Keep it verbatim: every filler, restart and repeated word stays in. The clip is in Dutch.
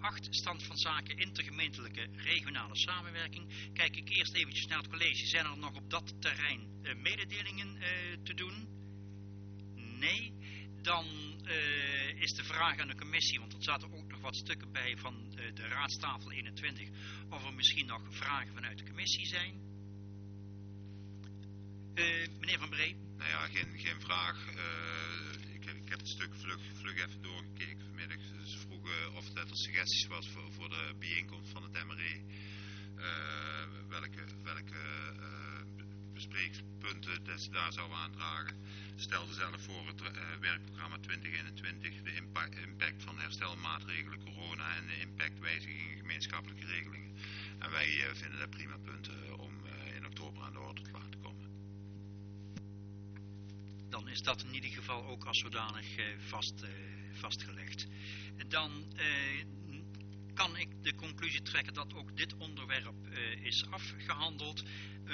acht, stand van zaken intergemeentelijke regionale samenwerking. Kijk ik eerst eventjes naar het college. Zijn er nog op dat terrein uh, mededelingen uh, te doen? Nee. Dan uh, is de vraag aan de commissie, want er zaten ook nog wat stukken bij van uh, de raadstafel eenentwintig, of er misschien nog vragen vanuit de commissie zijn. Uh, meneer Van Bree? Nou ja, geen, geen vraag. Uh, ik, ik heb het stuk vlug, vlug even doorgekeken vanmiddag. Ze vroegen of dat er suggesties was voor, voor de bijeenkomst van het M R E. Uh, welke welke uh, bespreekpunten dat ze daar zou aandragen. Stelde zelf voor het uh, werkprogramma twintig eenentwintig, de impact, impact van herstelmaatregelen, corona en de impactwijzigingen gemeenschappelijke regelingen. En wij uh, vinden dat prima punten om uh, in oktober aan de orde te laten komen. Dan is dat in ieder geval ook als zodanig uh, vast, uh, vastgelegd. Dan uh, kan ik de conclusie trekken dat ook dit onderwerp uh, is afgehandeld.